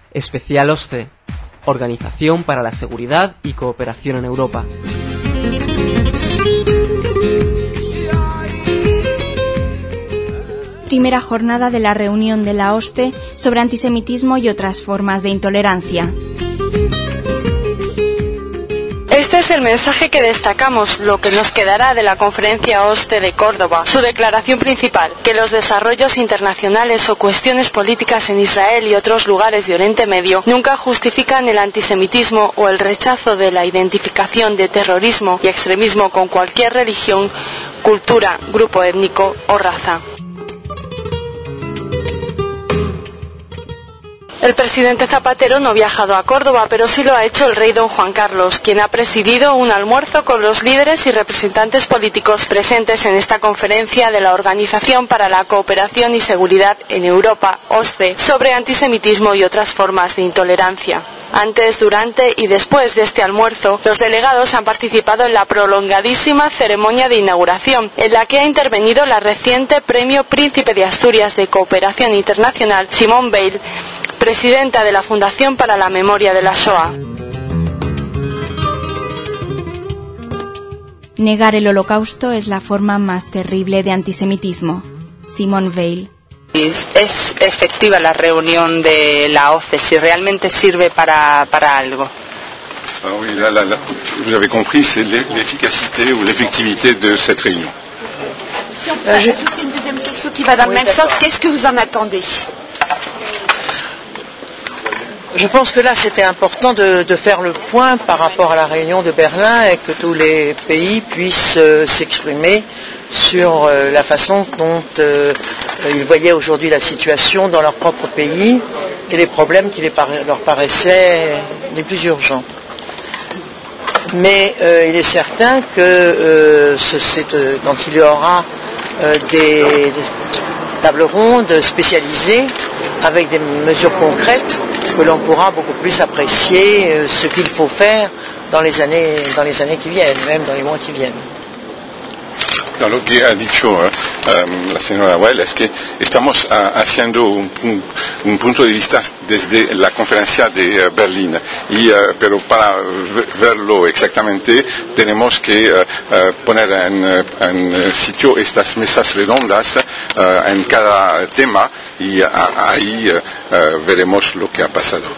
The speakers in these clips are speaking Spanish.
Especial OSCE, Organización para la Seguridad y Cooperación en Europa. Primera jornada de la reunión de la OSCE sobre antisemitismo y otras formas de intolerancia. Este es el mensaje que destacamos, lo que nos quedará de la conferencia OSCE de Córdoba. Su declaración principal, que los desarrollos internacionales o cuestiones políticas en Israel y otros lugares de Oriente Medio nunca justifican el antisemitismo o el rechazo de la identificación de terrorismo y extremismo con cualquier religión, cultura, grupo étnico o raza. El presidente Zapatero no ha viajado a Córdoba, pero sí lo ha hecho el rey don Juan Carlos, quien ha presidido un almuerzo con los líderes y representantes políticos presentes en esta conferencia de la Organización para la Cooperación y Seguridad en Europa, OSCE, sobre antisemitismo y otras formas de intolerancia. Antes, durante y después de este almuerzo, los delegados han participado en la prolongadísima ceremonia de inauguración, en la que ha intervenido la reciente Premio Príncipe de Asturias de Cooperación Internacional, Simone Veil, presidenta de la Fundación para la Memoria de la Shoah. Negar el Holocausto es la forma más terrible de antisemitismo. Simone Veil. ¿Es efectiva la reunión de la OSCE? Si realmente sirve para algo. Oui, vous avez compris, c'est l'efficacité ou l'effectivité de cette réunion. Si on peut ajouter une deuxième question qui va dans le même sens, qu'est-ce que vous en attendez? Je pense que là c'était important de faire le point par rapport à la réunion de Berlin et que tous les pays puissent s'exprimer sur la façon dont ils voyaient aujourd'hui la situation dans leur propre pays et les problèmes qui leur paraissaient les plus urgents. Mais il est certain que quand il y aura des tables rondes spécialisées avec des mesures concrètes, que l'on pourra beaucoup plus apprécier ce qu'il faut faire dans les années qui viennent, même dans les mois qui viennent. No, lo que ha dicho la señora Weil es que estamos haciendo un punto de vista desde la conferencia de Berlín, pero para verlo exactamente tenemos que poner en sitio estas mesas redondas en cada tema y ahí veremos lo que ha pasado.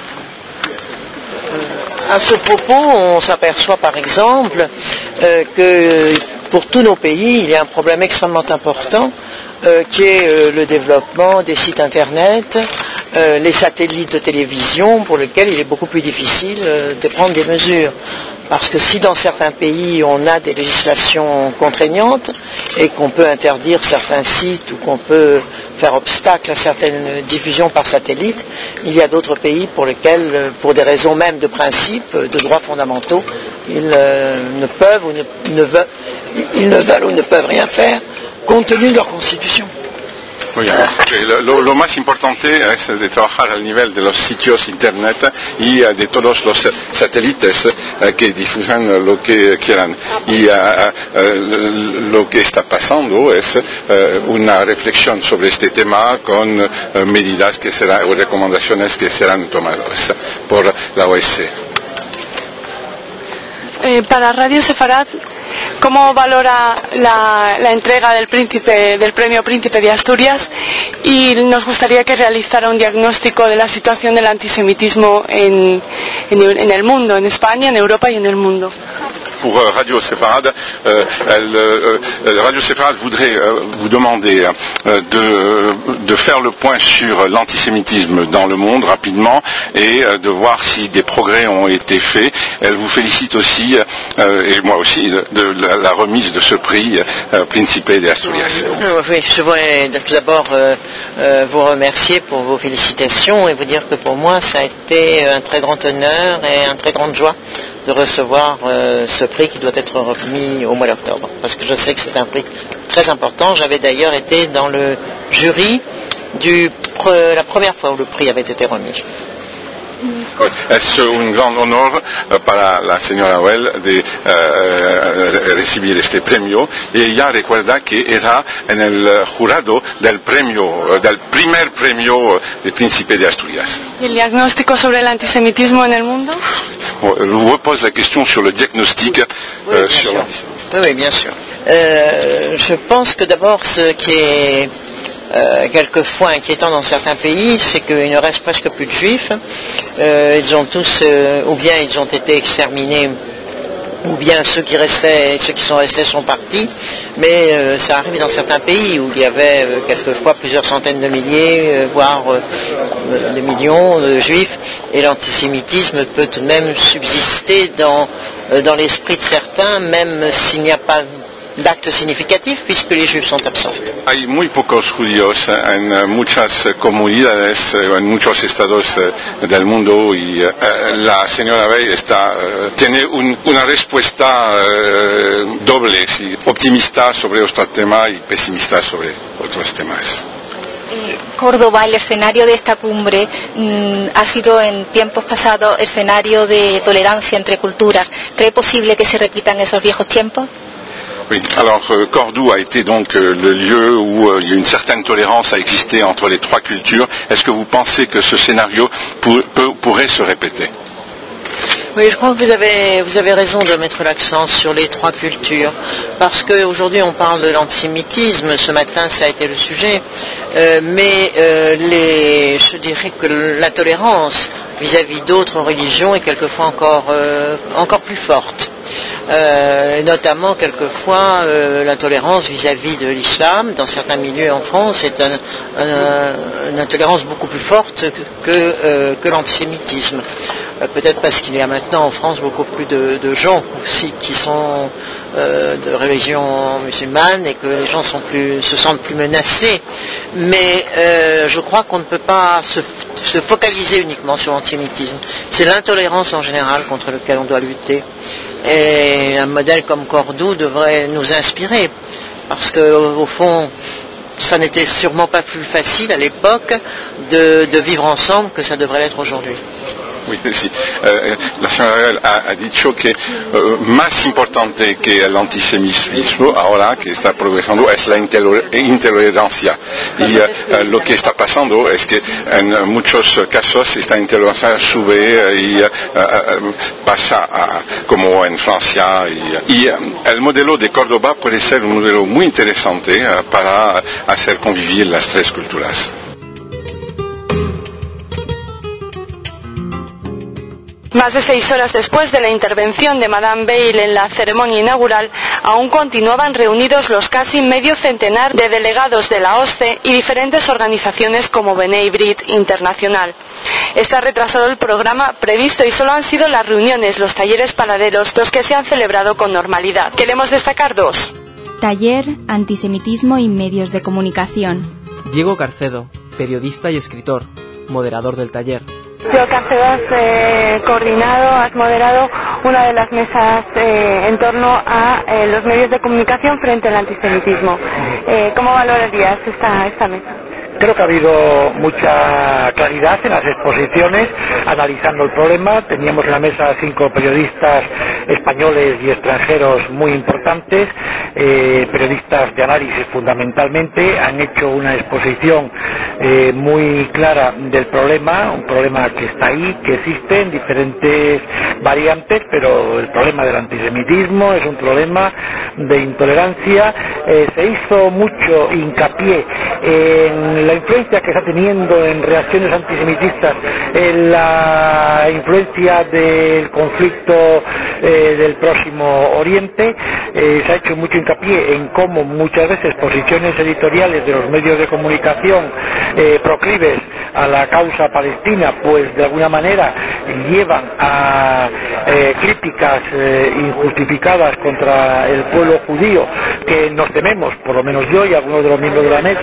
À ce propos, on s'aperçoit par exemple que pour tous nos pays, il y a un problème extrêmement important qui est le développement des sites internet, les satellites de télévision pour lesquels il est beaucoup plus difficile de prendre des mesures. Parce que si dans certains pays on a des législations contraignantes et qu'on peut interdire certains sites ou qu'on peut faire obstacle à certaines diffusions par satellite, il y a d'autres pays pour lesquels, pour des raisons même de principe, de droits fondamentaux, ils ne peuvent ou ne veulent ou ne peuvent rien faire compte tenu de leur constitution. Muy bien. Lo más importante es de trabajar al nivel de los sitios internet y de todos los satélites que difusan lo que quieran. Y lo que está pasando es una reflexión sobre este tema con medidas que serán o recomendaciones que serán tomadas por la OSCE. Para Radio Sefarad, ¿cómo valora la entrega del Premio Príncipe de Asturias? Y nos gustaría que realizara un diagnóstico de la situación del antisemitismo en el mundo, en España, en Europa y en el mundo. Pour Radio Sefarad, Radio Sefarad voudrait vous demander de faire le point sur l'antisémitisme dans le monde rapidement et de voir si des progrès ont été faits. Elle vous félicite aussi, et moi aussi, de la remise de ce prix Príncipe de Asturias. Oui, je voudrais tout d'abord vous remercier pour vos félicitations et vous dire que pour moi ça a été un très grand honneur et une très grande joie de recevoir ce prix qui doit être remis au mois d'octobre, parce que je sais que c'est un prix très important. J'avais d'ailleurs été dans le jury la première fois où le prix avait été remis. Es un gran honor para la señora Well de recibir este premio, y ella recuerda que era en el jurado del primer premio del Príncipe de Asturias. ¿Y el diagnóstico sobre el antisemitismo en el mundo? Je pose la question sur le diagnostic sur l'antisémitisme. Oui, bien sûr. Je pense que d'abord ce qui est quelquefois inquiétant dans certains pays, c'est qu'il ne reste presque plus de juifs. Ils ont tous, ou bien ils ont été exterminés, ou bien ceux qui sont restés sont partis. Mais ça arrive dans certains pays où il y avait quelquefois plusieurs centaines de milliers, voire des millions de juifs, et l'antisémitisme peut tout de même subsister dans l'esprit de certains, même s'il n'y a pas d'actes significatifs, puisque les juifs sont absents. Hay muy pocos judíos en muchas comunidades, en muchos estados del mundo, y la señora Weil tiene una respuesta doble, sí, optimista sobre otro tema y pesimista sobre otros temas. Córdoba, el escenario de esta cumbre, ha sido en tiempos pasados escenario de tolerancia entre culturas. ¿Cree posible que se repitan esos viejos tiempos? Oui, alors Cordoue a été donc le lieu où il y a une certaine tolérance a existé entre les trois cultures. Est-ce que vous pensez que ce scénario pourrait se répéter? Oui, je crois que vous avez raison de mettre l'accent sur les trois cultures, parce qu'aujourd'hui on parle de l'antisémitisme, ce matin ça a été le sujet, mais je dirais que la tolérance vis-à-vis d'autres religions est quelquefois encore plus forte. Notamment quelquefois la tolérance vis-à-vis de l'islam dans certains milieux en France est une intolérance beaucoup plus forte que l'antisémitisme. Peut-être parce qu'il y a maintenant en France beaucoup plus de gens aussi qui sont de religion musulmane et que les gens se sentent plus menacés. Mais je crois qu'on ne peut pas se focaliser uniquement sur l'antisémitisme. C'est l'intolérance en général contre laquelle on doit lutter. Et un modèle comme Cordoue devrait nous inspirer, parce qu'au fond, ça n'était sûrement pas plus facile à l'époque de vivre ensemble que ça devrait l'être aujourd'hui. Oui, sí. La señora ha dicho que más importante que el antisemitismo ahora que está progresando es la intolerancia, y lo que está pasando es que en muchos casos esta intolerancia sube y pasa como en Francia, y el modelo de Córdoba puede ser un modelo muy interesante para hacer convivir las tres culturas. Más de 6 horas después de la intervención de Madame Weil en la ceremonia inaugural, aún continuaban reunidos los casi medio centenar de delegados de la OSCE y diferentes organizaciones como B'nai Brit Internacional. Está retrasado el programa previsto y solo han sido las reuniones, los talleres paralelos, los que se han celebrado con normalidad. Queremos destacar 2. Taller, antisemitismo y medios de comunicación. Diego Carcedo, periodista y escritor, moderador del taller. Diego Carcedo, has coordinado, has moderado una de las mesas en torno a los medios de comunicación frente al antisemitismo. ¿Cómo valorarías esta mesa? Creo que ha habido mucha claridad en las exposiciones, analizando el problema. Teníamos en la mesa 5 periodistas españoles y extranjeros muy importantes, periodistas de análisis fundamentalmente. Han hecho una exposición muy clara del problema, un problema que está ahí, que existe en diferentes variantes, pero el problema del antisemitismo es un problema de intolerancia. Se hizo mucho hincapié en la influencia que está teniendo en reacciones antisemitistas, en la influencia del conflicto del Próximo Oriente. Se ha hecho mucho hincapié en cómo muchas veces posiciones editoriales de los medios de comunicación proclives a la causa palestina, pues de alguna manera llevan a críticas injustificadas contra el pueblo judío, que nos tememos, por lo menos yo y algunos de los miembros de la mesa,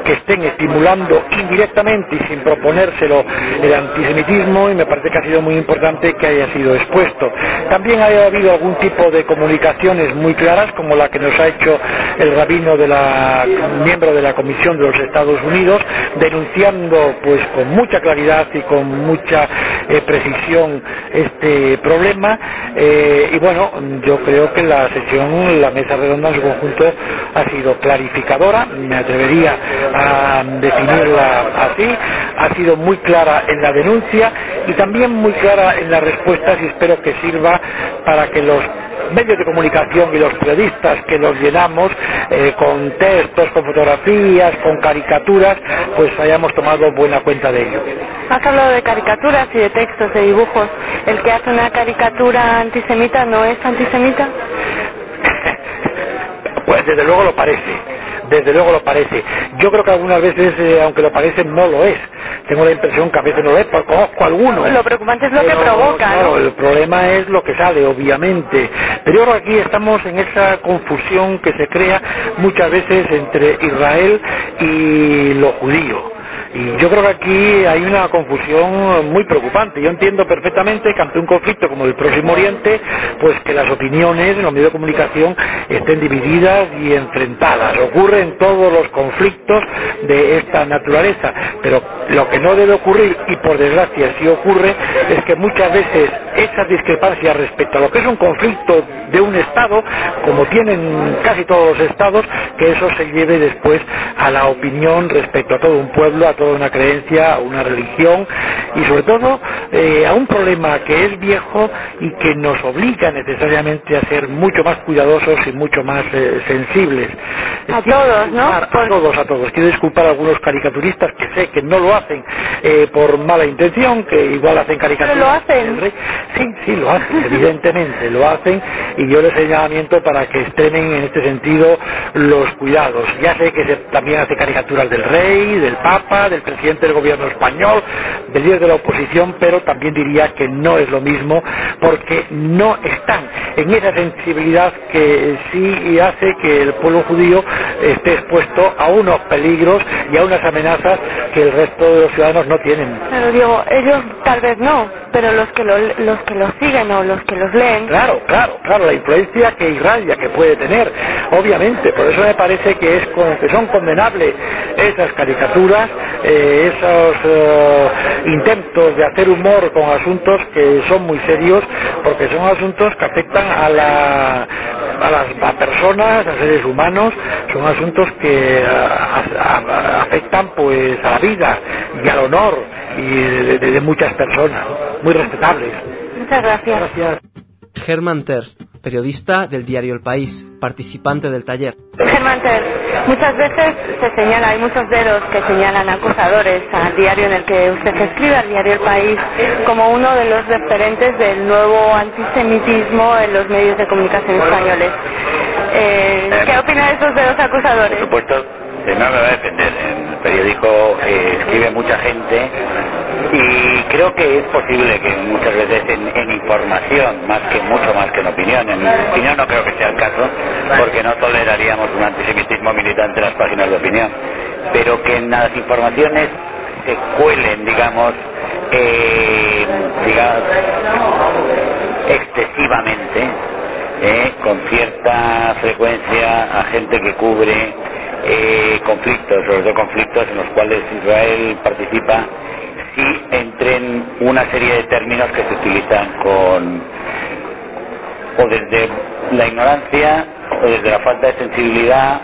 que estén estimulando indirectamente y sin proponérselo el antisemitismo, y me parece que ha sido muy importante que haya sido expuesto. También ha habido algún tipo de comunicaciones muy claras, como la que nos ha hecho el rabino miembro de la Comisión de los Estados Unidos, denunciando pues con mucha claridad y con mucha precisión este problema, y bueno, yo creo que la mesa redonda en su conjunto ha sido clarificadora, me atrevería a definirla así, ha sido muy clara en la denuncia y también muy clara en las respuestas, y espero que sirva para que los medios de comunicación y los periodistas que los llenamos con textos, con fotografías, con caricaturas, pues hayamos tomado buena cuenta de ello. Has hablado de caricaturas y de textos, de dibujos. ¿El que hace una caricatura antisemita no es antisemita? Pues desde luego lo parece. Yo creo que algunas veces, aunque lo parece, no lo es. Tengo la impresión que a veces no lo es, porque conozco a algunos. Lo preocupante es lo que provoca, ¿no? Claro, el problema es lo que sale, obviamente. Pero yo creo que aquí estamos en esa confusión que se crea muchas veces entre Israel y lo judío. Y yo creo que aquí hay una confusión muy preocupante. Yo entiendo perfectamente que ante un conflicto como el Próximo Oriente, pues que las opiniones en los medios de comunicación estén divididas y enfrentadas. Ocurre en todos los conflictos de esta naturaleza. Pero lo que no debe ocurrir, y por desgracia sí ocurre, es que muchas veces esas discrepancias respecto a lo que es un conflicto de un Estado, como tienen casi todos los Estados, que eso se lleve después a la opinión respecto a todo un pueblo, a toda una creencia, a una religión, y sobre todo a un problema que es viejo y que nos obliga necesariamente a ser mucho más cuidadosos y mucho más sensibles. A todos, ¿no? A todos. Quiero disculpar a algunos caricaturistas que sé que no lo hacen por mala intención, que igual hacen caricaturas. ¿Pero lo hacen? Sí, lo hacen, evidentemente, lo hacen, y yo les señalamiento para que extremen en este sentido los cuidados. Ya sé que también hace caricaturas del rey, del papa, del presidente del gobierno español, del líder de la oposición, pero también diría que no es lo mismo, porque no están en esa sensibilidad que sí hace que el pueblo judío esté expuesto a unos peligros y a unas amenazas que el resto de los ciudadanos no tienen. Pero digo, ellos tal vez no, pero los que los siguen o los que los leen. Claro, la influencia que irradia, que puede tener, obviamente. Por eso me parece que son condenables esas caricaturas, esos intentos de hacer humor con asuntos que son muy serios, porque son asuntos que afectan a las personas, a seres humanos, son asuntos que afectan pues a la vida y al honor y de muchas personas, muy respetables. Muchas gracias. Germán Terst, periodista del diario El País, participante del taller. Germán Terst, muchas veces se señala, hay muchos dedos que señalan acusadores al diario en el que usted escribe, al diario El País, como uno de los referentes del nuevo antisemitismo en los medios de comunicación españoles. ¿Qué opina de esos dedos acusadores? Por supuesto, no me va a defender. En el periódico escribe mucha gente y creo que es posible que muchas veces en información, mucho más que en opinión. En opinión no creo que sea el caso, porque no toleraríamos un antisemitismo militante en las páginas de opinión. Pero que en las informaciones se cuelen, digamos, excesivamente, con cierta frecuencia, a gente que cubre conflictos, sobre todo conflictos en los cuales Israel participa, sí entren una serie de términos que se utilizan o desde la ignorancia, o desde la falta de sensibilidad,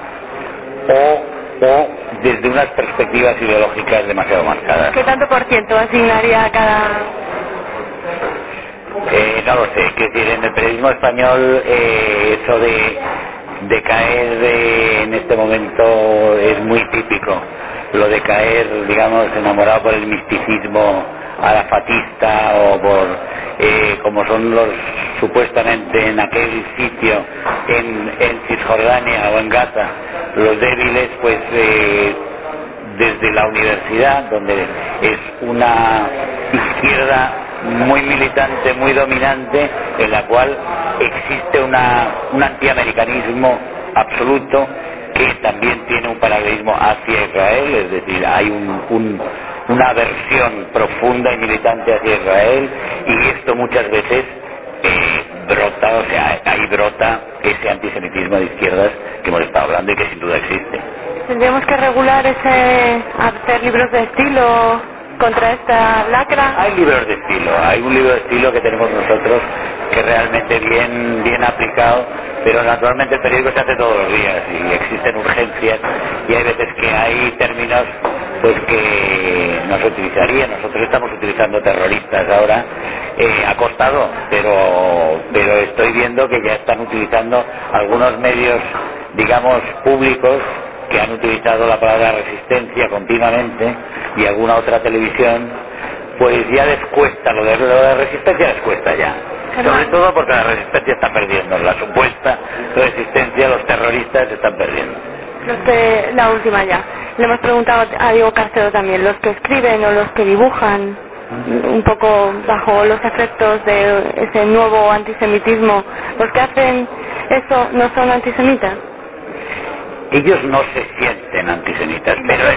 o desde unas perspectivas ideológicas demasiado marcadas. ¿Qué tanto por ciento asignaría a cada...? No lo sé, quiero decir, en el periodismo español eso de caer en este momento es muy típico. Lo de caer, digamos, enamorado por el misticismo arafatista o por como son los supuestamente en aquel sitio en Cisjordania o en Gaza los débiles, pues desde la universidad, donde es una izquierda muy militante, muy dominante, en la cual existe un antiamericanismo absoluto que también tiene un paralelismo hacia Israel, es decir, hay una aversión profunda y militante hacia Israel, y esto muchas veces brota, o sea, ahí brota ese antisemitismo de izquierdas que hemos estado hablando y que sin duda existe. ¿Tendríamos que regular hacer libros de estilo contra esta lacra? Hay libros de estilo, hay un libro de estilo que tenemos nosotros que realmente bien aplicado, pero naturalmente el periódico se hace todos los días y existen urgencias y hay veces que hay términos pues que no se utilizarían. Nosotros estamos utilizando terroristas ahora, ha costado, pero estoy viendo que ya están utilizando algunos medios, digamos, públicos, que han utilizado la palabra resistencia continuamente, y alguna otra televisión, pues ya les cuesta, lo de la resistencia les cuesta ya. Sobre todo porque la resistencia está perdiendo, la supuesta resistencia, los terroristas están perdiendo. La última ya. Le hemos preguntado a Diego Castelo también, los que escriben o los que dibujan, un poco bajo los efectos de ese nuevo antisemitismo, los que hacen eso no son antisemitas. Ellos no se sienten antisemitas, pero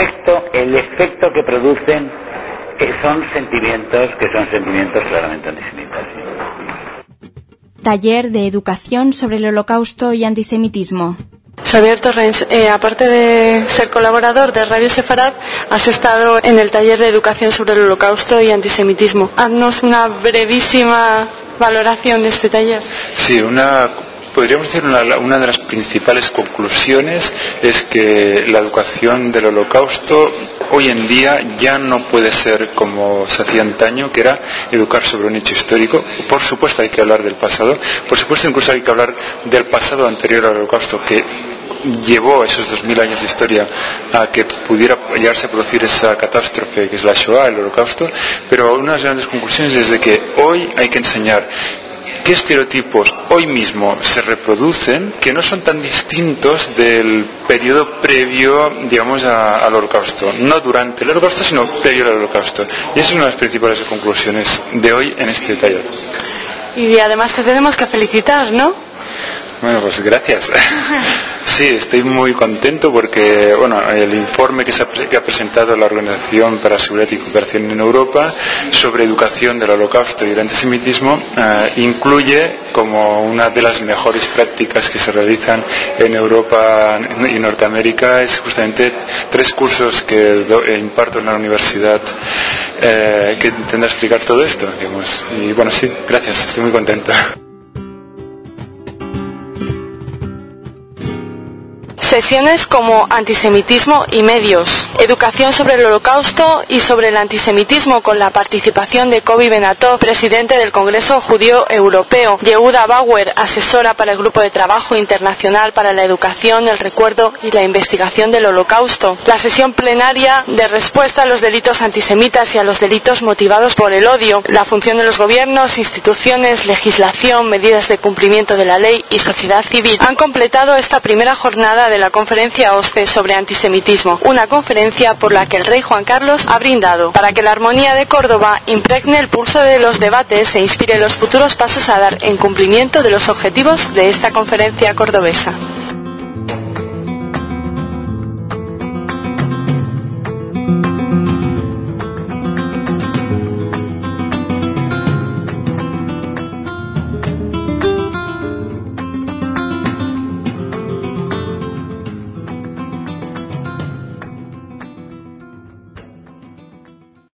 el efecto que producen son sentimientos claramente antisemitas. ¿Sí? Taller de educación sobre el Holocausto y antisemitismo. Xavier Torrens, aparte de ser colaborador de Radio Sefarad, has estado en el taller de educación sobre el Holocausto y antisemitismo. Haznos una brevísima valoración de este taller. Sí, podríamos decir una de las principales conclusiones es que la educación del Holocausto hoy en día ya no puede ser como se hacía antaño, que era educar sobre un hecho histórico. Por supuesto hay que hablar del pasado, por supuesto incluso hay que hablar del pasado anterior al Holocausto, que llevó esos 2000 años de historia a que pudiera llegarse a producir esa catástrofe que es la Shoah, el Holocausto. Pero una de las grandes conclusiones es de que hoy hay que enseñar qué estereotipos hoy mismo se reproducen, que no son tan distintos del periodo previo, digamos, al Holocausto. No durante el Holocausto, sino previo al Holocausto. Y esa es una de las principales conclusiones de hoy en este taller. Y además te tenemos que felicitar, ¿no? Bueno, pues gracias. Sí, estoy muy contento porque el informe que ha presentado la Organización para la Seguridad y Cooperación en Europa sobre educación del Holocausto y el antisemitismo incluye como una de las mejores prácticas que se realizan en Europa y Norteamérica es justamente 3 cursos que imparto en la universidad que intentan explicar todo esto, digamos. Y bueno, sí, gracias, estoy muy contento. Sesiones como antisemitismo y medios, educación sobre el Holocausto y sobre el antisemitismo con la participación de Kobi Benatov, presidente del Congreso Judío Europeo, Yehuda Bauer, asesora para el Grupo de Trabajo Internacional para la Educación, el Recuerdo y la Investigación del Holocausto, la sesión plenaria de respuesta a los delitos antisemitas y a los delitos motivados por el odio, la función de los gobiernos, instituciones, legislación, medidas de cumplimiento de la ley y sociedad civil han completado esta primera jornada de la conferencia OSCE sobre antisemitismo, una conferencia por la que el rey Juan Carlos ha brindado para que la armonía de Córdoba impregne el pulso de los debates e inspire los futuros pasos a dar en cumplimiento de los objetivos de esta conferencia cordobesa.